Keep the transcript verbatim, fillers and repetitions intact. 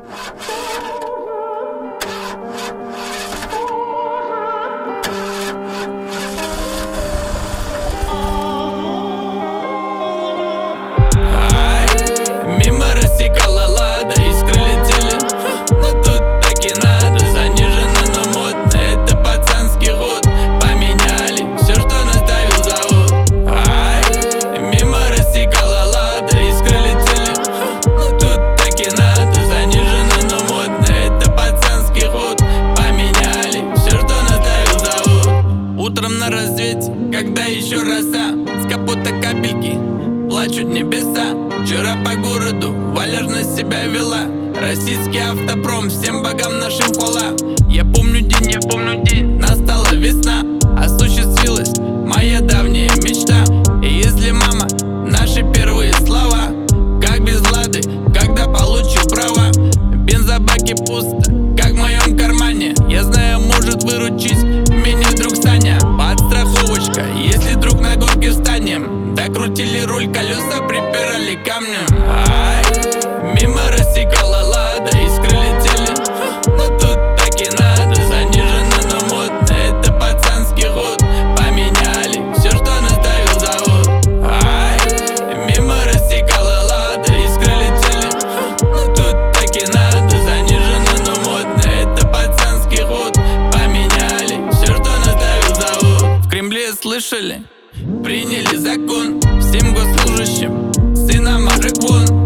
Мимо рассекала лада, искры летели, но тут так и надо. Занижено, но модно, это пацанский ход. Поменяли все, что наставил завод. Ай, мимо рассекала лада, искры летели, но тут так и надо. Занижено, но модно, это пацанский ход. Поменяли все, что наставил завод. Утром на рассвете, когда еще роса, с капота капельки плачут небеса. Вчера по городу вальяжно себя вела. Российский автопром, всем богам нашим хвала. Я помню день, я помню день, настала весна. Осуществилась моя давняя мечта. И если мама, наши первые слова, как без лады, когда получил права. Бензобаке пусто, как в моем кармане. Я знаю, может выручить меня друг Саня. Подстраховочка, если вдруг на горке встанем. Докрутили руль, колеса припирали камнем. Ай, мимо рассекала лада, искры летели, но тут так и надо. Занижено, но модно, это пацанский ход. Поменяли все, что наставил завод. Ай, мимо рассекала лада, искры летели, но тут так и надо. Занижено, но модно, это пацанский ход. Поменяли все, что наставил завод. В Кремле слышали? Приняли закон всем госслужащим, сынам Ажик вон.